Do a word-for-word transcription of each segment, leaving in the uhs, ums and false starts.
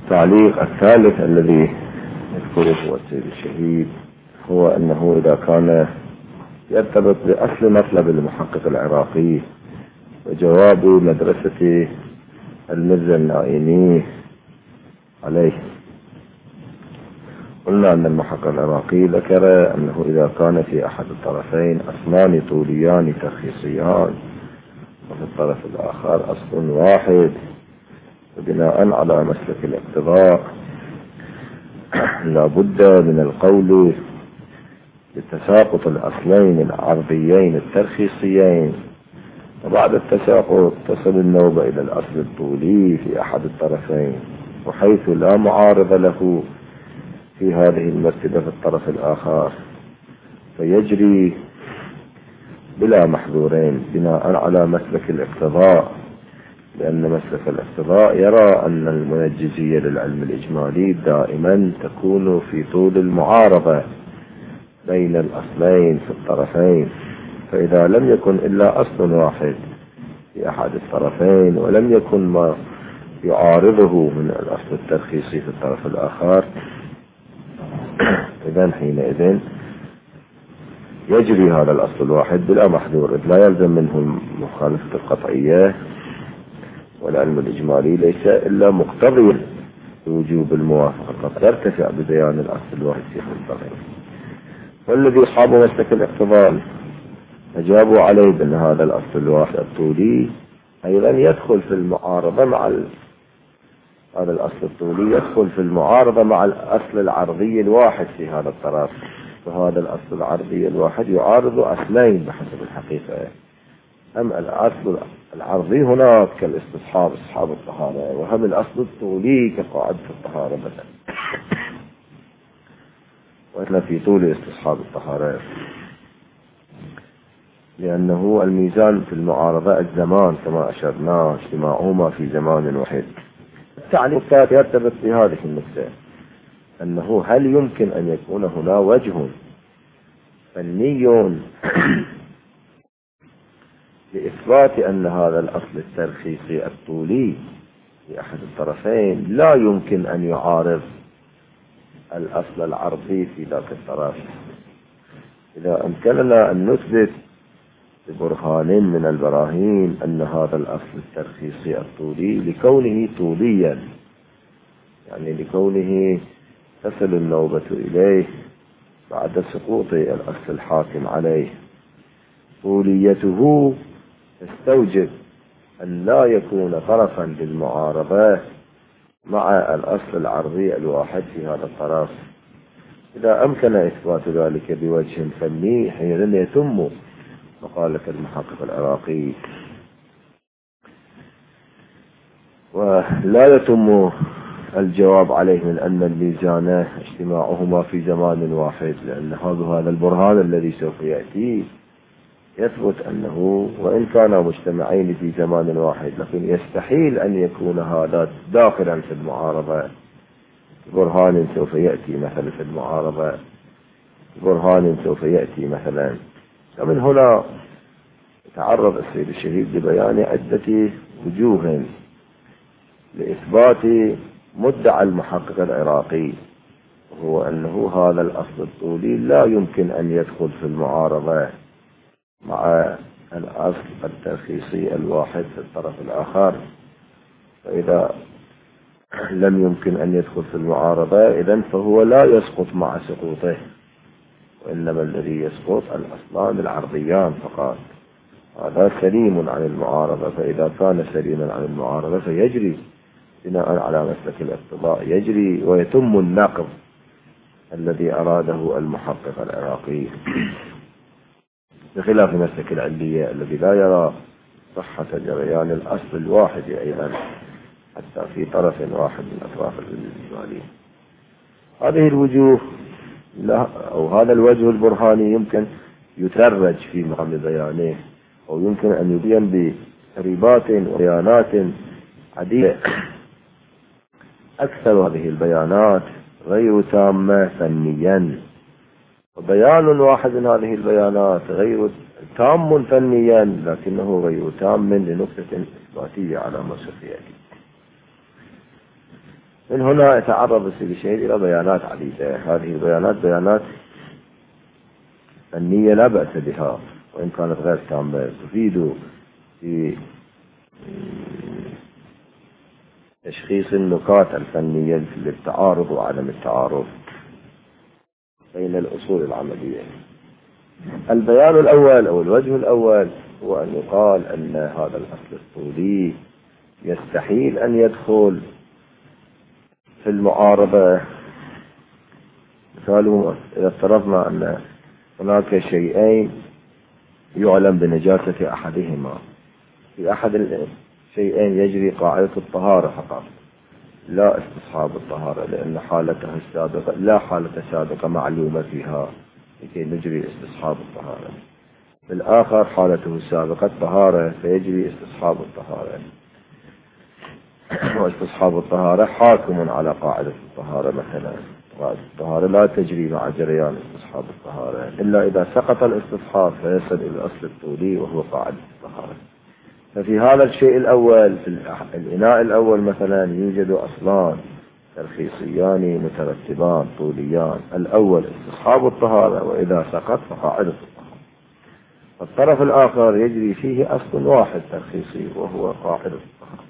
التعليق الثالث الذي يذكره السيد الشهيد هو أنه إذا كان يرتبط بأصل مطلب المحقق العراقي وجواب مدرسة المرزا النائمي عليه، قلنا أن المحقق العراقي ذكر أنه إذا كان في أحد الطرفين أصلان طوليان ترخيصيان وفي الطرف الآخر أصل واحد، وبناء على مسلك الاقتضاء لا بد من القول بتساقط الأصلين العرضيين الترخيصيين، وبعد التساقط تصل النوبة إلى الأصل الطولي في أحد الطرفين، وحيث لا معارض له في هذه المرتبة في الطرف الآخر فيجري بلا محظورين بناء على مسلك الاقتضاء، لأن مسلك الاقتضاء يرى أن المنجزية للعلم الإجمالي دائما تكون في طول المعارضة بين الأصلين في الطرفين، فإذا لم يكن إلا أصل واحد في أحد الطرفين ولم يكن ما يعارضه من الأصل الترخيصي في الطرف الآخر، إذن حينئذ يجري هذا الأصل الواحد بلا محذور، إذ لا يلزم منه مخالفة القطعية، والعلم الإجمالي ليس إلا مقتضي وجوب الموافقة قد يرتفع ببيان الأصل الواحد في الطرفين. والذي أصحاب مسلك الاقتضاء أجابوا عليه بأن هذا الأصل الواحد الطولي أيضا يدخل في المعارضة مع ال... هذا الأصل الطولي يدخل في المعارضة مع الأصل العرضي الواحد في هذا الطرف، فهذا الأصل العرضي الواحد يعارض أصلين بحسب الحقيقة، هم الأصل العرضي هناك كالاستصحاب استصحاب الطهارة، وهم الأصل الطولي كقاعدة الطهارة مثلا، وإحنا في طول استصحاب الطهارة، لأنه الميزان في المعارضة الزمان كما أشرنا اجتماعهما في زمان واحد. التعليق يرتبط بهذه النقطة، أنه هل يمكن أن يكون هنا وجه فني لإثبات أن هذا الأصل الترخيصي الطولي في أحد الطرفين لا يمكن أن يعارض الأصل العرضي في ذاك الطرف؟ إذا أمكننا أن نثبت ببرهان من البراهين أن هذا الأصل الترخيصي الطولي لكونه طوليا، يعني لكونه تصل النوبة إليه بعد سقوط الأصل الحاكم عليه، طوليته تستوجب أن لا يكون طرفا للمعارضة مع الأصل العرضي الواحد في هذا الطرف. إذا أمكن إثبات ذلك بوجه فني حينئذ يتم مقالة المحقق العراقي، ولا يتم الجواب عليه من أن الميزان اجتماعهما في زمان واحد، لأن هذا البرهان الذي سوف يأتي يثبت أنه وإن كانا مجتمعين في زمان واحد لكن يستحيل أن يكون هذا داخلا في المعارضة. برهان سوف يأتي مثلا في المعارضة، برهان سوف يأتي مثلا. ومن هنا تعرض السيد الشهيد لبيان عدة وجوه لإثبات مدعى المحقق العراقي، وهو أنه هذا الأصل الطولي لا يمكن أن يدخل في المعارضة مع الأصل الترخيصي الواحد في الطرف الآخر، فإذا لم يمكن أن يدخل في المعارضة إذن فهو لا يسقط مع سقوطه، وإنما الذي يسقط الأصلان العرضيان فقط، هذا سليم عن المعارضة. فإذا كان سليما عن المعارضة فيجري بناء على مسلك الاقتضاء يجري ويتم النقض الذي أراده المحقق العراقي، بخلاف مسلك العلية الذي لا يرى صحة جريان الأصل الواحد أيضا حتى في طرف واحد من أطراف الإجمالي. هذه الوجوه أو هذا الوجه البرهاني يمكن يترج في مقام بيانه، أو يمكن أن يبين بتقريبات وبيانات عديدة. أكثر هذه البيانات غير تامة فنيا، وبيان واحد من هذه البيانات غير تام فنيا لكنه غير تام لنقطة إثباتية على ما سوف يأتي. من هنا يتعرض الشيء إلى بيانات عديدة. هذه البيانات بيانات النية لا بأس بها وإن كانت غير تامة، تفيد في تشخيص النقاط الفنية للتعارض وعدم التعارض بين الأصول العملية. البيان الأول أو الوجه الأول هو أن يقال أن هذا الأصل الطولي يستحيل أن يدخل في المعارضة. مثاله إذا افترضنا أن هناك شيئين يعلم بنجاسة أحدهما، في أحد الشيئين يجري قاعدة الطهارة فقط لا استصحاب الطهارة، لأن حالته السابقة لا حالة سابقة معلومة فيها لكي نجري استصحاب الطهارة. في الآخر حالته السابقة الطهارة فيجري استصحاب الطهارة، واستصحاب الطهارة حاكم على قاعدة الطهارة. مثلا قاعدة الطهارة لا تجري مع جريان استصحاب الطهارة إلا إذا سقط الاستصحاب فيصل إلى الأصل الطولي وهو قاعدة الطهارة. ففي هذا الشيء الأول في الإناء الأول مثلا يوجد أصلان ترخيصيان مترتبان طوليان. الأول استصحاب الطهارة وإذا سقط فقاعدة الطهارة. الطرف الآخر يجري فيه أصل واحد ترخيصي وهو قاعدة الطهارة.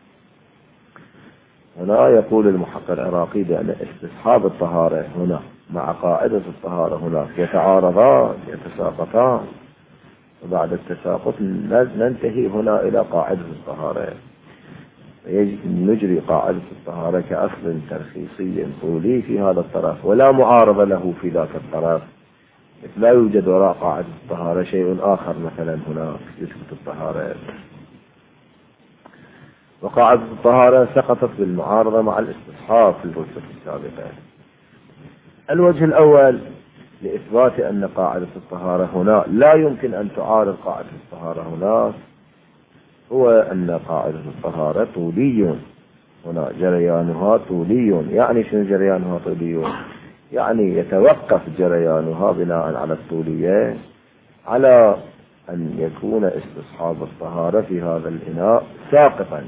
هنا يقول المحقق العراقي بأن استصحاب الطهارة هنا مع قاعدة الطهارة هناك يتعارضان يتساقطان، وبعد التساقط ننتهي هنا إلى قاعدة الطهارة. نجري قاعدة الطهارة كأصل ترخيصي طولي في هذا الطرف ولا معارضة له في ذاك الطرف. لا يوجد وراء قاعدة الطهارة شيء آخر مثلا هناك يثبت الطهارة، وقاعدة الطهارة سقطت بالمعارضة مع الاستصحاب في الرتبة السابقة. الوجه الأول لإثبات أن قاعدة الطهارة هنا لا يمكن أن تعارض قاعدة الطهارة هناك هو أن قاعدة الطهارة طولي، هنا جريانها طولي. يعني شنو جريانها طولي؟ يعني يتوقف جريانها بناء على الطولية على أن يكون استصحاب الطهارة في هذا الإناء ساقطا،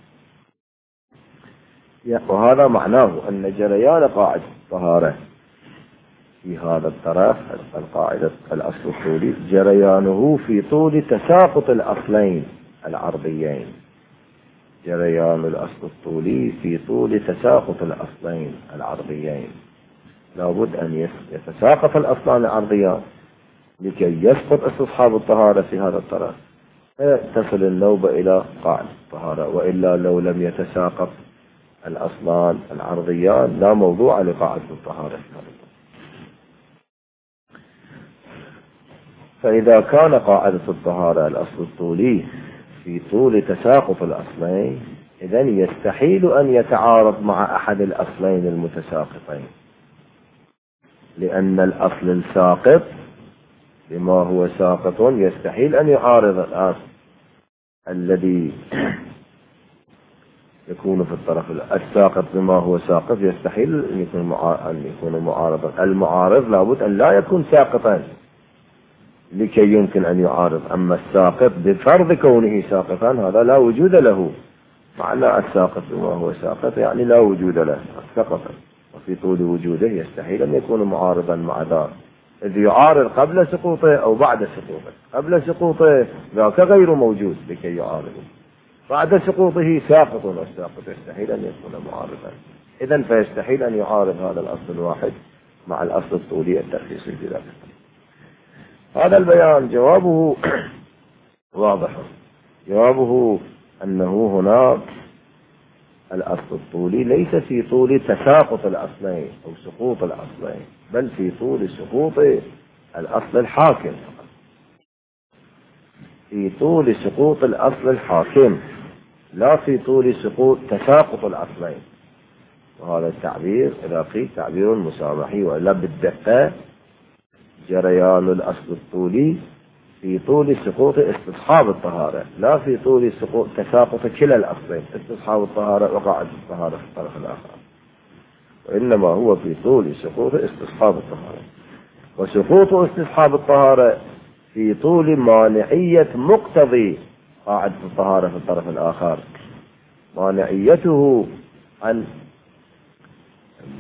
وهذا معناه أن جريان قاعدة الطهارة في هذا الطرف القاعدة الأصل الطولي جريانه في طول تساقط الأصلين العرضيين. جريان الأصل الطولي في طول تساقط الأصلين العرضيين. لابد أن يتساقط الأصلان العرضيان لكي يسقط استصحاب الطهارة في هذا الطرف تصل النوبة إلى قاعدة الطهارة، وإلا لو لم يتساقط الأصلان العرضيان لا موضوع لقاعدة الطهارة في هذا الطرف. فإذا كان قاعدة الطهارة الأصل الطولي في طول تساقط الأصلين إذن يستحيل أن يتعارض مع أحد الأصلين المتساقطين، لأن الأصل الساقط بما هو ساقط يستحيل أن يعارض الأصل الذي يكون في الطرف الساقط بما هو ساقط. يستحيل أن يكون أن يكون معارضا. المعارض لابد أن لا يكون ساقطا لكي يمكن أن يعارض. أما الساقط بفرض كونه ساقطا هذا لا وجود له. معنى الساقط بما هو ساقط يعني لا وجود له، سقط، وفي طول وجوده يستحيل أن يكون معارضا مع ذلك. إذ يعارض قبل سقوطه أو بعد سقوطه. قبل سقوطه ذاك غير موجود لكي يعارضه، بعد سقوطه ساقط، والساقط يستحيل أن يكون معارضا. إذن فيستحيل أن يعارض هذا الأصل الواحد مع الأصل الطولي الترخيصي في ذلك. هذا البيان جوابه واضح. جوابه أنه هناك الأصل الطولي ليس في طول تساقط الأصلين أو سقوط الأصلين، بل في طول سقوط الأصل الحاكم، في طول سقوط الأصل الحاكم لا في طول سقوط تساقط الأصلين. وهذا التعبير إذا قيل تعبير مسامحي، وإلا بالدقة جريان الأصل الطولي في طول سقوط استصحاب الطهارة لا في طول سقوط تساقط كلا الأصلين استصحاب الطهارة وقاعدة الطهارة في الطرف الآخر، وإنما هو في طول سقوط استصحاب الطهارة. وسقوط استصحاب الطهارة في طول مانعية مقتضي قاعدة الطهارة في الطرف الآخر، مانعيته عن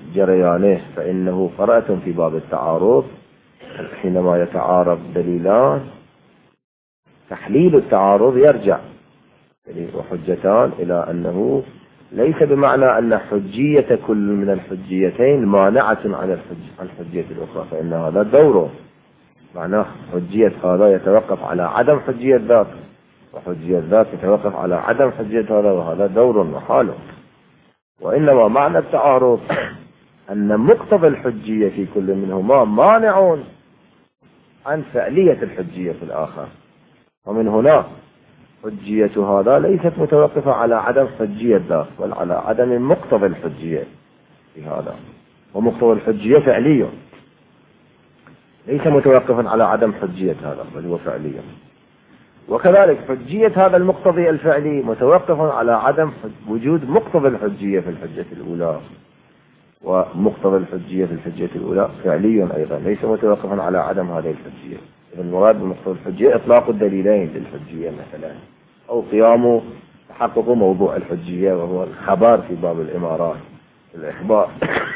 جريانه، فإنه قرأت في باب التعارض حينما يتعارض دليلان تحليل التعارض يرجع وحجتان إلى أنه ليس بمعنى أن حجية كل من الحجيتين مانعة عن الحجية الأخرى، فإن هذا دوره، معناه حجية هذا يتوقف على عدم حجية ذاك، وحجية ذاك يتوقف على عدم حجية هذا، وهذا دور محاله. وإنما معنى التعارض أن مقتضى الحجية في كل منهما مانع عن فعلية الحجية في الآخر، ومن هنا حجية هذا ليست متوقفة على عدم حجية ذاك، بل على عدم مقتضى الحجية في هذا، ومقتضى الحجية فعلي، ليس متوقفا على عدم حجية هذا بل هو فعلي. وكذلك حجية هذا المقتضي الفعلي متوقف على عدم وجود مقتضى الحجية في الحجة الأولى، ومقتضى الحجية في الحجة الأولى فعلي أيضا، ليس متوقفا على عدم هذه الحجية. المراد بمقتضى الحجية إطلاق الدليلين للحجية مثلا، أو قيام تحقق موضوع الحجية وهو الخبر في باب الإمارات الإخبار.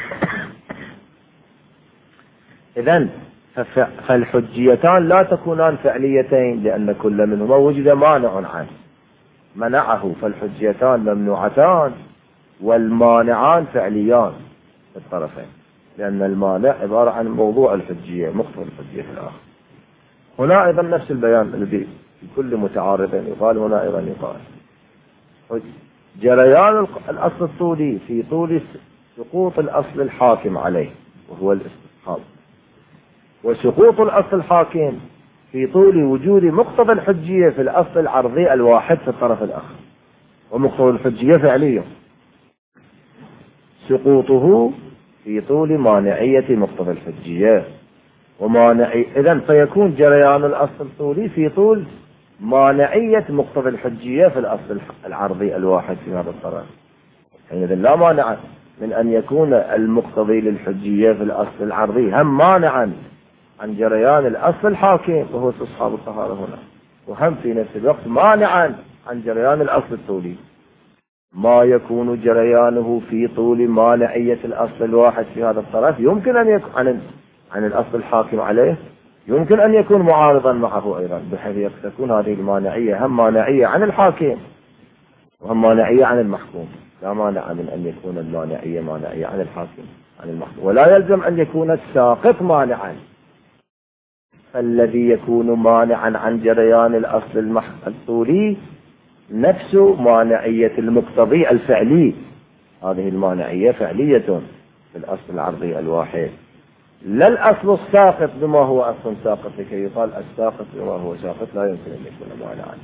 إذن فالحجيتان لا تكونان فعليتين، لأن كل منهما وجد مانع عنه منعه، فالحجيتان ممنوعتان والمانعان فعليان في الطرفين، لأن المانع عبارة عن موضوع الحجية مقتضى الحجية في الآخر. هنا أيضا نفس البيان الذي في كل متعارض يقال هنا أيضا يقال جريان الأصل الطولي في طول سقوط الأصل الحاكم عليه وهو الاستصحاب، وسقوط الأصل الحاكم في طول وجود مقتضى الحجية في الأصل العرضي الواحد في الطرف الآخر، ومقتضى الحجية فعليا سقوطه في طول مانعية مقتضى الحجية ومانعي. إذن فيكون جريان الأصل الطولي في طول مانعية مقتضى الحجية في الأصل العرضي الواحد في هذا الطرف، إذن لا مانع من أن يكون المقتضي للحجية في الأصل العرضي هم مانعا عن جريان الأصل الحاكم وهو استصحاب الطهارة هنا، وهم في نفس الوقت مانعا عن جريان الأصل الطولي. ما يكون جريانه في طول مانعية الأصل الواحد في هذا الطرف يمكن أن يكون عن عن الأصل الحاكم عليه، يمكن أن يكون معارضا معه أيضا، بحيث تكون هذه المانعية هم مانعية عن الحاكم وهم مانعية عن المحكوم. لا مانع من أن يكون المانعية مانعية عن الحاكم عن المحكوم، ولا يلزم أن يكون الساقط مانعا. الذي يكون مانعا عن جريان الأصل الطولي نفس مانعية المقتضي الفعلي، هذه المانعية فعلية في الأصل العرضي الواحد، لا الأصل الساقط بما هو أصل ساقط، لكي يقال الساقط بما هو ساقط لا يمكن أن يكون مانعا.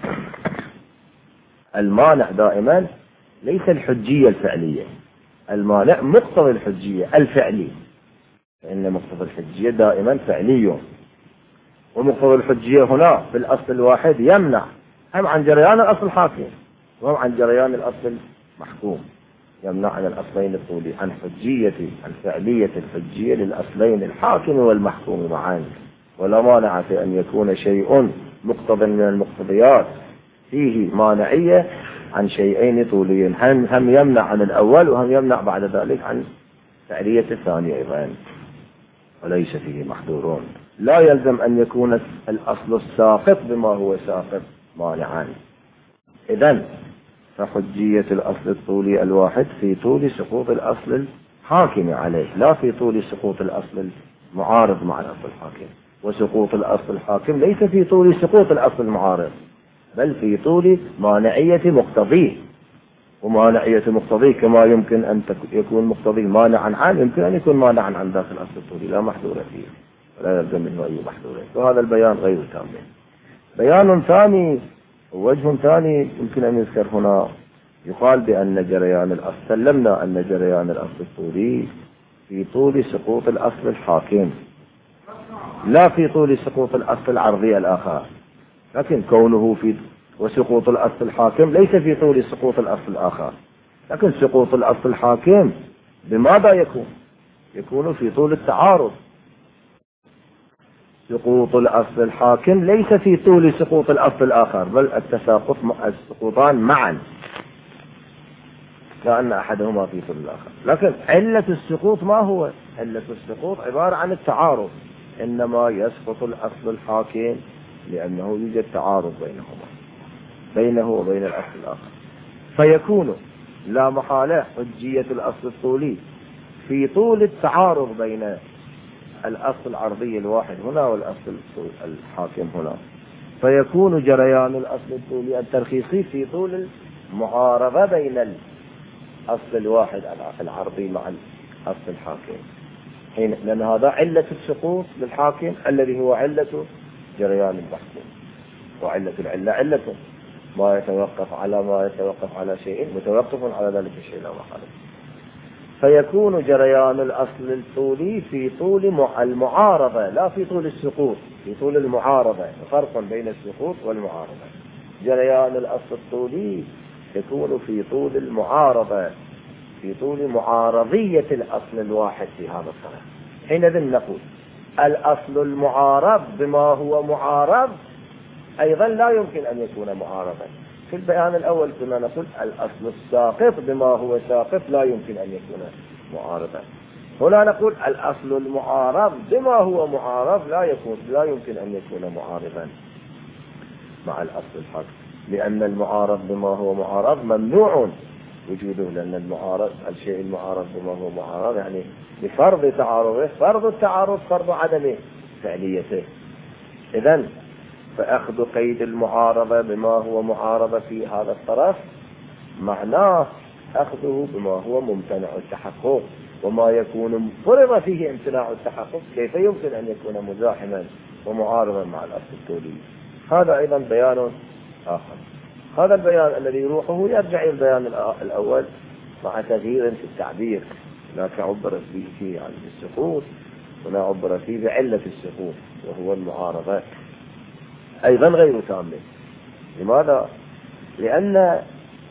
المانع دائما ليس الحجية الفعلية، المانع مقتضى الحجية الفعلي، فإن مقتضى الحجية دائما فعلي، ومقتضى الحجية هنا في الأصل الواحد يمنع هم عن جريان الأصل الحاكم وهم عن جريان الأصل المحكوم، يمنع عن الأصلين الطولي عن حجية عن فعلية الحجية للأصلين الحاكم والمحكوم معا. ولا مانع في أن يكون شيء مقتضى من المقتضيات فيه مانعية عن شيئين طوليين، هم, هم يمنع عن الأول وهم يمنع بعد ذلك عن فعلية الثاني أيضا، وليس فيه محظورون. لا يلزم أن يكون الأصل الساقط بما هو ساقط مانعا. إذن فحجية الأصل الطولي الواحد في طول سقوط الأصل الحاكم عليه، لا في طول سقوط الأصل المعارض مع الأصل الحاكم. وسقوط الأصل الحاكم ليس في طول سقوط الأصل المعارض، بل في طول مانعية مقتضيه، ومانعية مقتضيه كما يمكن أن يكون مقتضيه مانعا عن يمكن أن يكون مانعا عن ذات الأصل الطولي، لا محذور فيه ولا يلزم منه أي محذور. وهذا البيان غير تام. بيان ثاني ووجه ثاني يمكن أن يذكر هنا، يقال بأن جريان الأصل سلمنا أن جريان الأصل الطولي في طول سقوط الأصل الحاكم لا في طول سقوط الأصل العرضي الآخر، لكن كونه في وسقوط الأصل الحاكم ليس في طول سقوط الأصل الآخر، لكن سقوط الأصل الحاكم بماذا يكون؟ يكون في طول التعارض. سقوط الأصل الحاكم ليس في طول سقوط الأصل الآخر، بل التساقط السقوطان معا. كأن أحدهما في طول الآخر. لكن علة السقوط ما هو؟ علة السقوط عبارة عن التعارض، إنما يسقط الأصل الحاكم لأنه يوجد تعارض بينهما، بينه وبين الأصل الآخر، فيكون لا محالة حجية الأصل الطولي في طول التعارض بين الأصل العرضي الواحد هنا والأصل الحاكم هنا، فيكون جريان الأصل الطولي الترخيصي في طول المعارضة بين الأصل الواحد العرضي مع الأصل الحاكم، حين لأن هذا علة السقوط للحاكم الذي هو علة جريان البحث، وعلة العلة علة ما يتوقف على ما يتوقف على شيء متوقف على ذلك الشيء لا محالة. فيكون جريان الأصل الطولي في طول المعارضة لا في طول السقوط، في طول المعارضة، فرق بين السقوط والمعارضة. جريان الأصل الطولي يكون في طول المعارضة، في طول معارضية الأصل الواحد في هذا الطرف. حينئذ نقول الأصل المعارض بما هو معارض أيضا لا يمكن أن يكون معارضا. في البيان الأول كنا نقول الأصل الساقط بما هو ساقط لا يمكن أن يكون معارضا. هنا نقول الأصل المعارض بما هو معارض لا يكون لا يمكن أن يكون معارضا مع الأصل الحاكم، لأن المعارض بما هو معارض ممنوع وجوده، لأن المعارض الشيء المعارض بما هو معارض يعني بفرض تعارضه، فرض التعارض فرض عدم فعليته. إذن فأخذ قيد المعارضة بما هو معارضة في هذا الطرف معناه أخذه بما هو ممتنع التحقق، وما يكون فرض فيه امتناع التحقق كيف يمكن أن يكون مزاحما ومعارضا مع الأصل الطولي. هذا أيضا بيان آخر. هذا البيان الذي يروحه يرجع إلى البيان الأول مع تغيير في التعبير، هناك عبر فيه عن السقوط، هنا عبر فيه بعلة السقوط وهو المعارضة أيضا غير تامة. لماذا؟ لأن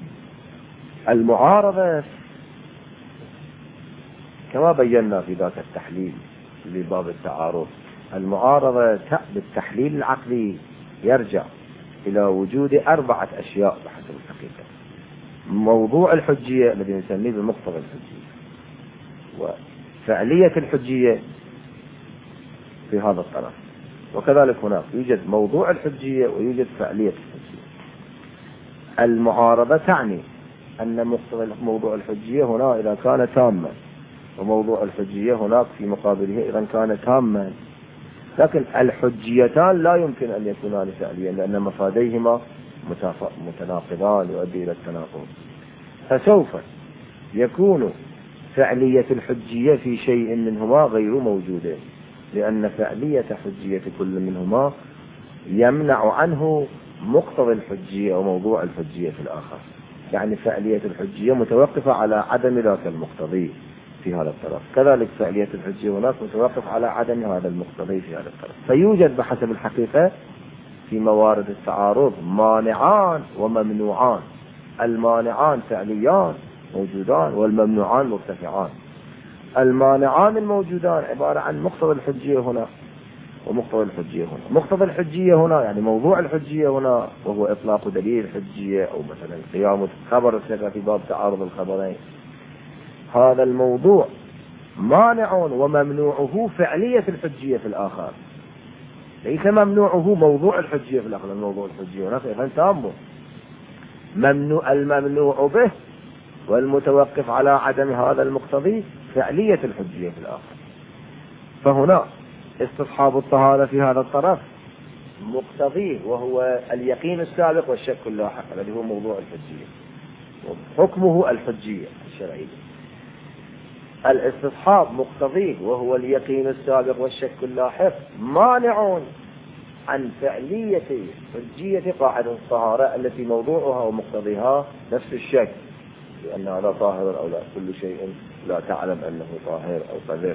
المعارضة كما بينا في ذاك التحليل لباب التعارض، المعارضة بالتحليل العقلي يرجع إلى وجود أربعة أشياء بحسب الحقيقة. موضوع الحجية الذي نسميه بمقتضى الحجية، وفعلية الحجية في هذا الطرف، وكذلك هناك يوجد موضوع الحجية ويوجد فعلية الحجية. المعارضة تعني أن مقتضى موضوع الحجية هنا إذا كان تاما، وموضوع الحجية هناك في مقابله إذا كان تاما، لكن الحجيتان لا يمكن أن يكونان فعليا لأن مفاديهما متناقضان يؤدي إلى التناقض. فسوف يكون فعلية الحجية في شيء منهما غير موجودين، لأن فعلية حجية كل منهما يمنع عنه مقتضى الحجية وموضوع الحجية في الآخر. يعني فعلية الحجية متوقفة على عدم ذاك المقتضي في هذا الطرف، كذلك فعلية الحجية هناك متوقف على عدم هذا المقتضي في هذا الطرف. فيوجد بحسب الحقيقة في موارد التعارض مانعان وممنوعان. المانعان فعليان موجودان والممنوعان مرتفعان. المانعان الموجودان عبارة عن مقتضى الحجية هنا ومقتضى الحجية هنا. مقتضى الحجية هنا يعني موضوع الحجية هنا وهو إطلاق دليل الحجية، أو مثلا قيام خبر الثقة في باب تعارض الخبرين. هذا الموضوع مانع وممنوعه فعلية الحجية في الآخر، ليس ممنوعه موضوع الحجية في الآخر. الموضوع الحجية هنا فإذن تامه ممنوع الممنوع به والمتوقف على عدم هذا المقتضي فعلية الحجية في الآخر. فهنا استصحاب الطهارة في هذا الطرف مقتضيه وهو اليقين السابق والشك اللاحق الذي هو موضوع الحجية، حكمه الحجية الشرعية. الاستصحاب مقتضيه وهو اليقين السابق والشك اللاحق مانع عن فعلية حجية قاعدة الطهارة التي موضوعها ومقتضيها نفس الشك، لأن هذا طاهر أو لا، كل شيء لا تعلم أنه طاهر أو قذر.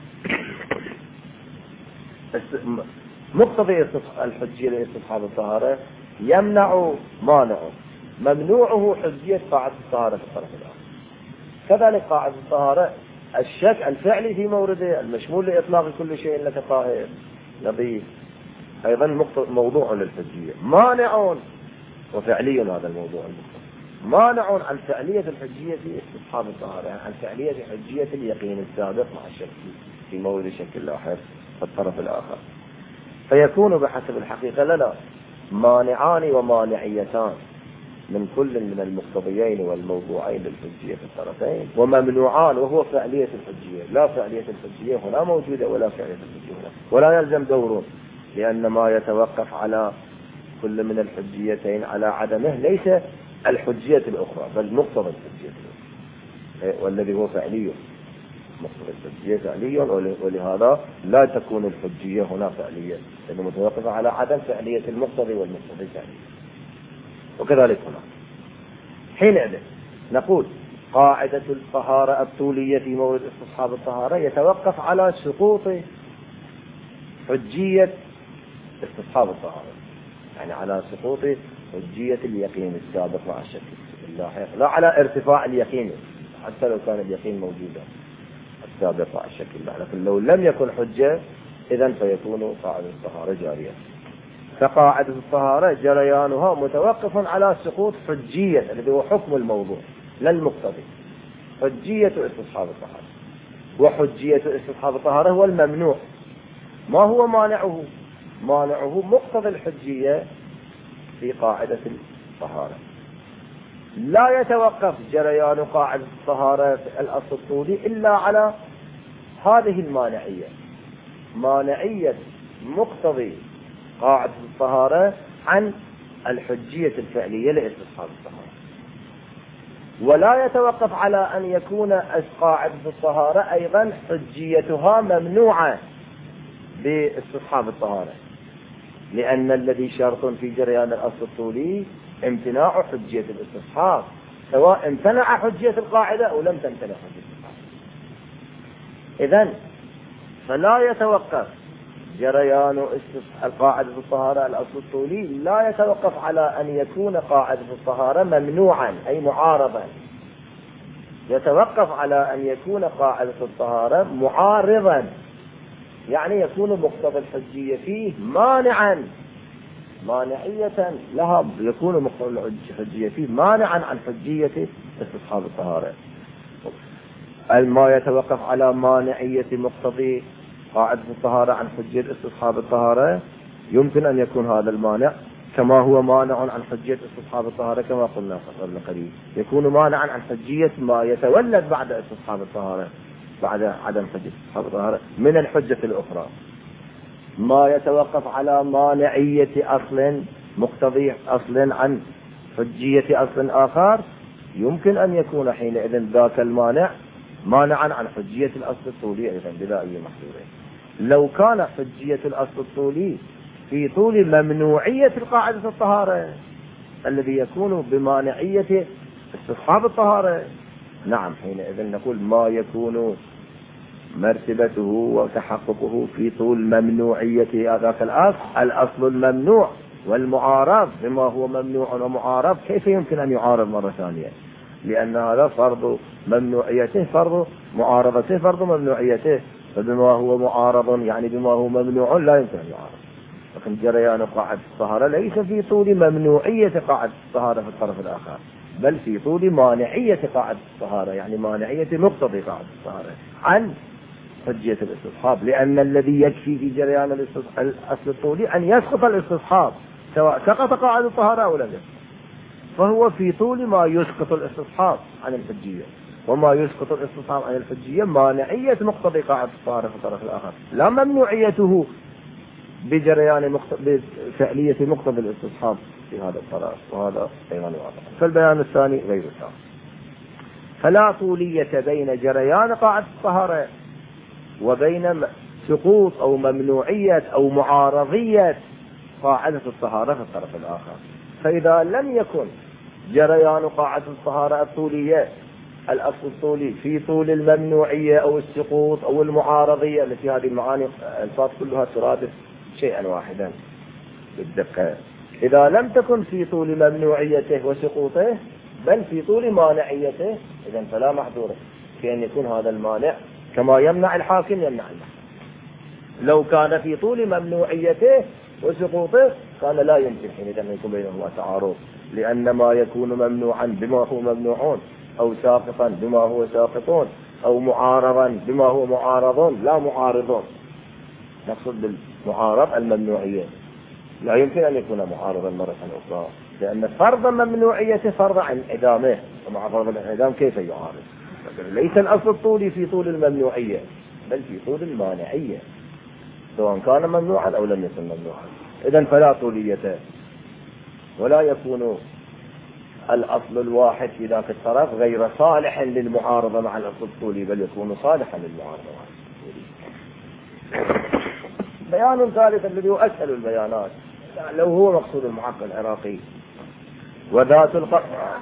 مقتضي الحجية لاستصحاب الطهارة يمنع مانع، ممنوعه حجية قاعدة الطهارة في الطرف الآخر. كذلك قاعدة الطهارة الشك الفعلي في مورده المشمول لإطلاق كل شيء لك طاهر نظيف أيضا موضوع للحجية مانع وفعلي هذا الموضوع المقتضي. مانع عن فعلية الحجية في استصحاب الطهارة، يعني عن فعلية حجية اليقين السابق مع الشك في مورد شك لاحق في الطرف الآخر. فيكون بحسب الحقيقة لنا مانعان ومانعيتان من كل من المقتضيين والموضوعين للحجية في الطرفين، وممنوعان وهو فعلية الحجية. لا فعلية الحجية هنا موجودة ولا فعلية الحجية هنا، ولا يلزم دور، لأن ما يتوقف على كل من الحجيتين على عدمه ليس الحجية الأخرى بل مقتضى الحجية الأخرى، والذي هو فعلي. مقتضى الحجية فعلي، ولهذا لا تكون الحجية هنا فعلية، لأنه متوقف على عدم فعلية المقتضي والمقتضي الفعلي. وكذلك هنا حينئذ نقول قاعدة الطهارة الطولية في مورد استصحاب الطهارة يتوقف على سقوط حجية استصحاب الطهارة، يعني على سقوط حجية اليقين السابق مع الشك اللاحق، لا على ارتفاع اليقين حتى لو كان اليقين موجودا السابق مع الشك اللاحق. لكن لو لم يكن حجة إذن فيكون قاعدة الطهارة جارية. فقاعدة الطهارة جريانها متوقف على سقوط حجية الذي هو حكم الموضوع لا المقتضي، حجية استصحاب الطهارة. وحجية استصحاب الطهارة هو الممنوع. ما هو مانعه؟ مانعه مقتضى الحجية في قاعدة الطهارة. لا يتوقف جريان قاعدة الطهارة في الأصل الطولي إلا على هذه المانعية، مانعية مقتضي قاعدة الطهارة عن الحجية الفعلية لاستصحاب الطهارة. ولا يتوقف على أن يكون قاعدة الطهارة أيضا حجيتها ممنوعة باستصحاب الطهارة، لأن الذي شرط في جريان الأصل الطولي امتناع حجية الاستصحاب، سواء امتنع حجية القاعدة أو لم تمتنع حجية القاعدة. إذن فلا يتوقف جريان القاعدة الطهارة الأصل الطولي، لا يتوقف على أن يكون قاعدة الطهارة ممنوعا أي معارضا، يتوقف على أن يكون قاعدة الطهارة معارضا، يعني يكون مقتضى الحجية فيه مانعا، مانعية لها، يكون مقتضى الحجية فيه مانعا عن حجية استصحاب الطهارة. ما يتوقف على مانعية مقتضي قاعدة الطهارة عن حجية استصحاب الطهارة يمكن أن يكون هذا المانع كما هو مانع عن حجية استصحاب الطهارة كما قلنا قبل قليل، يكون مانعا عن حجية ما يتولد بعد استصحاب الطهارة بعد عدم حجية استصحاب الطهارة من الحجة الأخرى. ما يتوقف على مانعية أصل مقتضي أصل عن حجية أصل آخر يمكن أن يكون حينئذ ذاك المانع مانعا عن حجية الأصل الطولي أيضا بلا أي محظورين. لو كان حجية الأصل الطولي في طول ممنوعية القاعدة الطهارة الذي يكون بمانعية استصحاب الطهارة، نعم حينئذ نقول ما يكون مرتبته وتحققه في طول ممنوعية ذاك الأصل، الأصل الممنوع والمعارض بما هو ممنوع ومعارض كيف يمكن أن يعارض مرة ثانية؟ لأن هذا فرض ممنوعيته فرض معارضته فرض ممنوعيته، فبما هو معارض يعني بما هو ممنوع لا يمكن أن يعارض. لكن جريان قاعدة الطهارة ليس في طول ممنوعية قاعدة الطهارة في الطرف الآخر، بل في طول مانعية قاعدة الطهارة، يعني مانعية مقتضي قاعدة الطهارة عن حجية الاستصحاب، لأن الذي يكفي في جريان الأصل الطولي أن يسقط الاستصحاب سواء سقط قاعدة الطهارة أو لم يسقط، فهو في طول ما يسقط الاستصحاب عن الحجية، وما يسقط الاستصحاب عن الحجية مانعية مقتضي قاعدة الطهارة في الطرف الآخر لا ممنوعيته بجريان مقت... بفعلية مقتضى الاستصحاب في هذا الطرف، وهذا أيضا واضح. فالبيان الثاني غير الثاني. فلا طولية بين جريان قاعدة الطهارة وبين سقوط أو ممنوعية أو معارضية قاعدة الطهارة في الطرف الآخر. فإذا لم يكن جريان قاعدة الطهارة الطولية الأصل الطولي في طول الممنوعية أو السقوط أو المعارضية التي هذه المعاني الفاظ كلها ترادف شيئا واحدا بالدقة، إذا لم تكن في طول ممنوعيته وسقوطه بل في طول مانعيته إذن فلا محظور في أن يكون هذا المانع كما يمنع الحاكم يمنع المحكم. لو كان في طول ممنوعيته وسقوطه كان لا يمكن حينئذ أن يكون بينهما تعارض، لأن ما يكون ممنوعا بما هو ممنوعون، أو ساقطا بما هو ساقطون، أو معارضا بما هو معارضون لا معارضون. نقصد بالمعارض الممنوعية، لا يمكن أن يكون معارضا مرة أخرى، لأن فرض ممنوعيته فرض انعدامه، ومع فرض الانعدام كيف يعارض؟ ليس الأصل الطولي في طول الممنوعية، بل في طول المانعية، سواء كان ممنوعا أو لم يكن ممنوعا. إذن فلا طولية، ولا يكون الأصل الواحد في ذاك الطرف غير صالح للمعارضة مع الأصل الطولي، بل يكون صالحا للمعارضة مع الأصل الطولي. بيان ثالث الذي هو أسهل البيانات لو هو مقصود المحقق العراقي، وذات القاعدة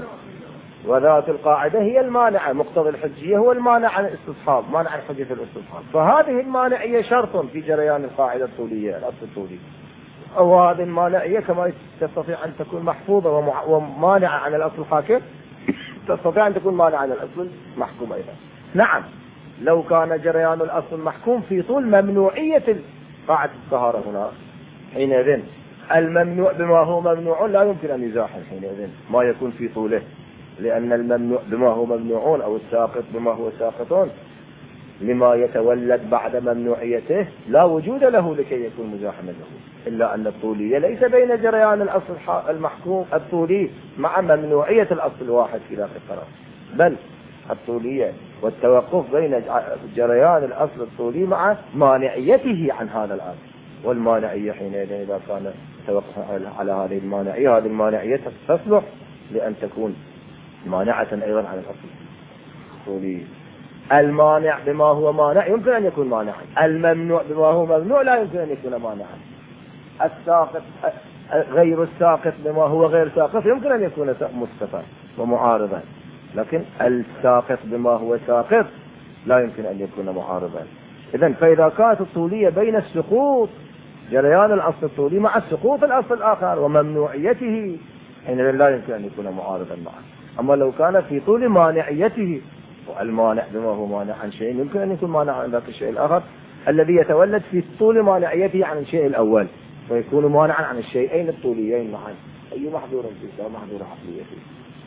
وذات القاعدة هي المانعة، مقتضى الحجية هو المانع عن الاستصحاب، مانع عن حجة الاستصحاب. فهذه المانعية شرط في جريان القاعدة الطولية الأصل الطولي، أو هذه المانعية كما تستطيع أن تكون محفوظة ومانعة عن الأصل الحاكم، تستطيع أن تكون مانعة عن الأصل المحكوم أيضا. نعم، لو كان جريان الأصل المحكوم في طول ممنوعية قاعدة الطهارة هنا، حينئذ الممنوع بما هو ممنوع لا يمكن أن يزاحم حينئذ ما يكون في طوله، لأن الممنوع بما هو ممنوعون أو الساقط بما هو ساقطون لما يتولد بعد ممنوعيته لا وجود له لكي يكون مزاحما له، إلا أن الطولية ليس بين جريان الأصل المحكوم الطولي مع ممنوعية الأصل الواحد في ذاك الطرف، بل الطولية والتوقف بين جريان الأصل الطولي مع مانعيته عن هذا الأصل. والمانعية حينئذ إذا كان توقف على هذه المانعية، هذه المانعية تصلح لأن تكون مانعة أيضا عن الأصل الطولي. المانع بما هو مانع يمكن أن يكون مانعا، الممنوع بما هو ممنوع لا يمكن أن يكون مانعا. الساقط غير الساقط بما هو غير ساقط يمكن أن يكون مستفى ومعارضا، لكن الساقط بما هو ساقط لا يمكن أن يكون معارضا. إذن فإذا كانت الطولية بين السقوط جريان الأصل الطولي مع السقوط الأصل الآخر وممنوعيته، حينئذ لا يمكن أن يكون معارضا معه. أما لو كان في طول مانعيته، والمانع بما هو مانع عن شيء يمكن أن يكون مانع عن ذاك الشيء الآخر الذي يتولد في طول مانعيته عن الشيء الأول، ويكون مانعا عن الشيئين الطوليين معا، أي محظور فيه محظور عقلية فيه.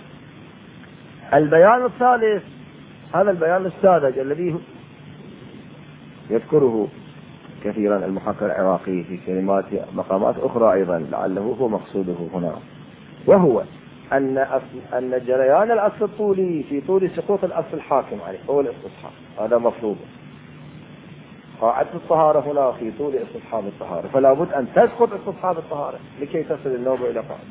البيان الثالث هذا البيان الساذج الذي يذكره كثيرا المحقق العراقي في كلمات مقامات أخرى أيضا لعله هو مقصوده هنا، وهو أن أن جريان الأصل الطولي في طول سقوط الأصل الحاكم عليه هو الاستصحاب، هذا مفروض. قاعدة الطهارة هنا في طول استصحاب الطهارة، فلا بد أن تسقط استصحاب الطهارة لكي تصل النوبة إلى قاعدة.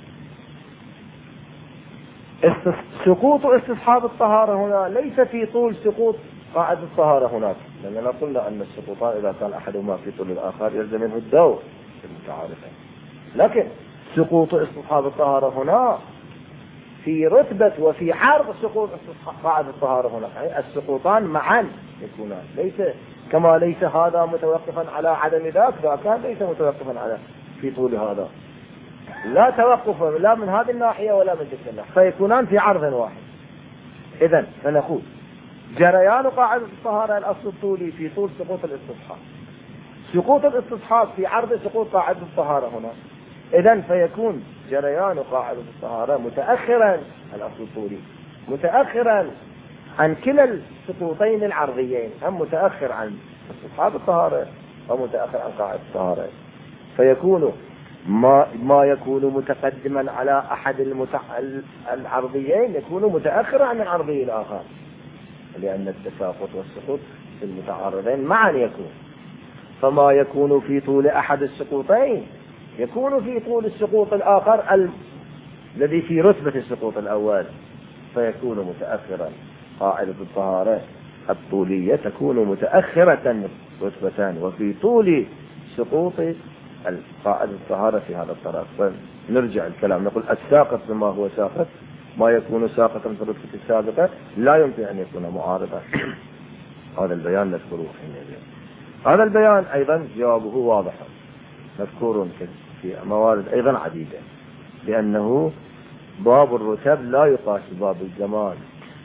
سقوط استصحاب الطهارة هنا ليس في طول سقوط قاعدة الطهارة هناك، لأننا قلنا أن السقوطان إذا كان أحدهما في طول الآخر يلزم منه الدور المتعارفين، لكن سقوط استصحاب الطهارة هنا في رتبة وفي عرض سقوط قاعدة الطهارة هنا، يعني السقوطان معا يكونان، ليس كما ليس هذا متوقفا على عدم ذاك، ذاك ليس متوقفا على في طول هذا، لا توقف لا من هذه الناحية ولا من تلك الناحية، فيكونان في عرض واحد. إذن فنقول جريان قاعدة الطهارة الأصل الطولي في طول سقوط الاستصحاب، سقوط الاستصحاب في عرض سقوط قاعدة الطهارة هنا، إذن فيكون جريان قاعدة الطهارة متأخرا الأصل الطولي متأخرا عن كلا السقوطين العرضيين، هم متأخر عن استصحاب الطهارة ومتأخر عن قاعدة الطهارة، فيكون ما ما يكون متقدما على أحد المتع... العرضيين يكون متأخرا عن العرضي الآخر، لأن التساقط والسقوط في المتعارضين معا يكون، فما يكون في طول أحد السقوطين يكون في طول السقوط الآخر ال... الذي في رتبة السقوط الأول، فيكون متأخرا. قاعدة الطهارة الطولية تكون متأخرة رتبتان، وفي طول سقوط قاعدة الطهارة في هذا الطرف. فنرجع الكلام نقول الساقط بما هو ساقط، ما يكون ساقطا في الرتبة السابقة لا يمكن أن يكون معارضا. هذا البيان نذكره حينئذ. هذا البيان أيضا جوابه واضح مذكور في موارد أيضا عديدة، لأنه باب الرتب لا يقاس باب الزمان،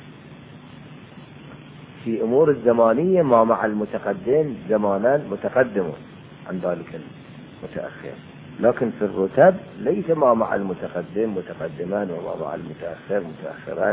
في أمور الزمانية ما مع المتقدم زمانا متقدم عن ذلك المتأخر، لكن في الرتب ليس ما مع المتقدم متقدمان وما مع المتأخر متأخران،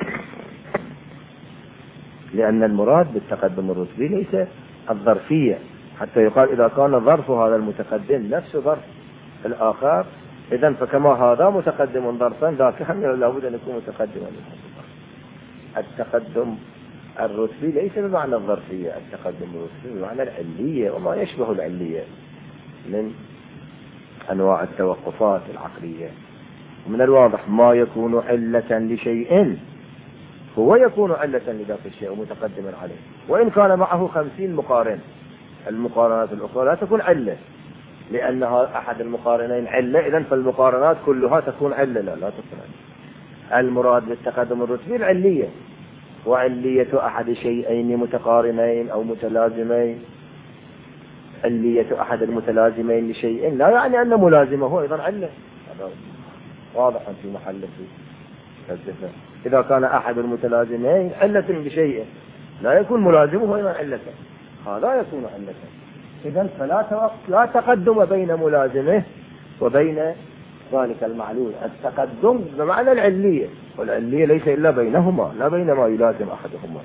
لأن المراد بالتقدم الرتبي ليس الظرفية، حتى يقال إذا كان ظرف هذا المتقدم نفس ظرف الآخر إذن فكما هذا متقدم ظرفا ذاك هم لابد أن يكون متقدما. التقدم الرتبي ليس بمعنى الظرفية، التقدم الرتبي بمعنى العلية وما يشبه العلية من أنواع التوقفات العقلية. من الواضح ما يكون علة لشيء هو يكون علة لذاك الشيء ومتقدما عليه، وإن كان معه خمسين مقارن. المقارنات الأخرى لا تكون علة لأنها أحد المقارنين علة، إذن فالمقارنات كلها تكون علة، لا لا تكون علة. المراد بالتقدم الرتبي العلية، وعلية أحد شيئين متقارنين أو متلازمين. علية أحد المتلازمين لشيء لا يعني أن ملازمه أيضا علة، هذا واضح في محل الزفة. إذا كان أحد المتلازمين علة لشيء لا يكون ملازمه أيضا علة، هذا يكون علة. إذن فلا توقف لا تقدم بين ملازمه وبين ذلك المعلول. التقدم بمعنى العلية، والعلية ليس إلا بينهما لا بين ما يلازم أحدهما.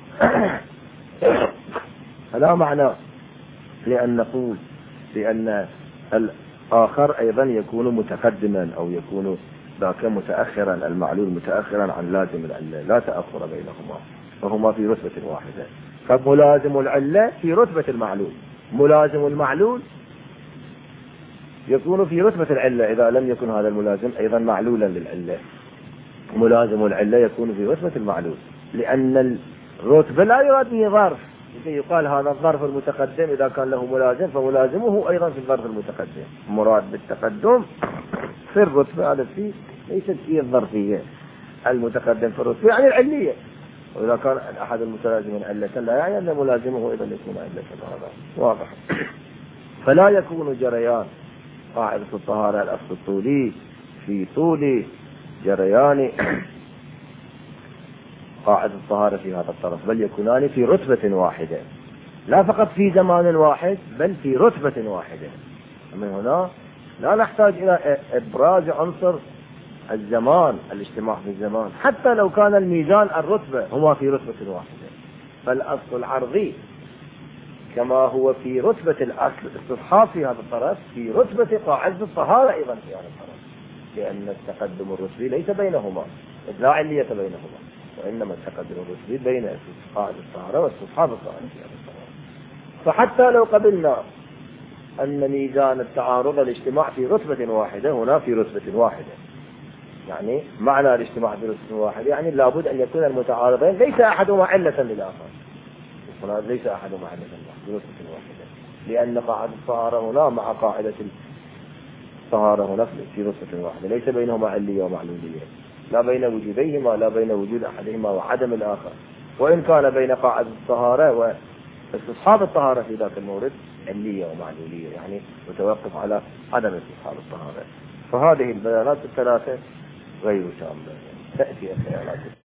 فلا معنى لأن نقول بأن الآخر أيضا يكون متقدما أو يكون ذاك متأخرا، المعلول متأخرا عن لازم العلة، لا تأخر بينهما وهما في رتبة واحدة. فملازم العلة في رتبة المعلول، ملازم المعلول يكون في رتبة العلة إذا لم يكن هذا الملازم أيضا معلولا للعلة. ملازم العلة يكون في رتبة المعلول، لأن الرتبة لا يراد به ظرف، يقال هذا الظرف المتقدم إذا كان له ملازم فملازمه أيضا في الظرف المتقدم. مراد بالتقدم في الرتبة هذا فيه ليست فيه الظرفية، المتقدم في الرتبة يعني العلية، وإذا كان أحد المتلازمين علة لا يعني أن ملازمه أيضا يكون علة، هذا واضح. فلا يكون جريان قاعدة الطهارة الأصل الطولي في طول جريان قاعدة الطهارة في هذا الطرف، بل يكونان في رتبة واحدة، لا فقط في زمان واحد بل في رتبة واحدة. من هنا لا نحتاج إلى إبراز عنصر الزمان، الاجتماع في الزمان، حتى لو كان الميزان الرتبة هما في رتبة واحدة. فالأصل العرضي كما هو في رتبة الأصل استصحاب في هذا الطرف في رتبة قاعدة الطهارة أيضا في هذا الطرف، لأن التقدم الرتبي ليس بينهما، لا علية بينهما، وإنما التقدم الرتبي بين قاعدة الطهارة واستصحاب الطهارة في هذا الطرف. فحتى لو قبلنا أن ميزان التعارض الاجتماع في رتبة واحدة، هنا في رتبة واحدة، يعني معنى الاجتماع في رتبة واحدة يعني لابد أن يكون المتعارضين ليس أحدهما علة للآخر، هنا ليس أحدهما علة في رتبة واحدة، لأن قاعدة الطهارة هنا مع قاعدة الطهارة هنا في رتبة واحدة، ليس بينهما علية ومعلولية، لا بين وجوديهما، لا بين وجود أحدهما وعدم الآخر. وإن كان بين قاعدة الطهارة واستصحاب الطهارة في ذاك المورد علية ومعلولية، يعني متوقف على عدم استصحاب الطهارة. فهذه البيانات الثلاثة غير تامة، تأتي الخيالات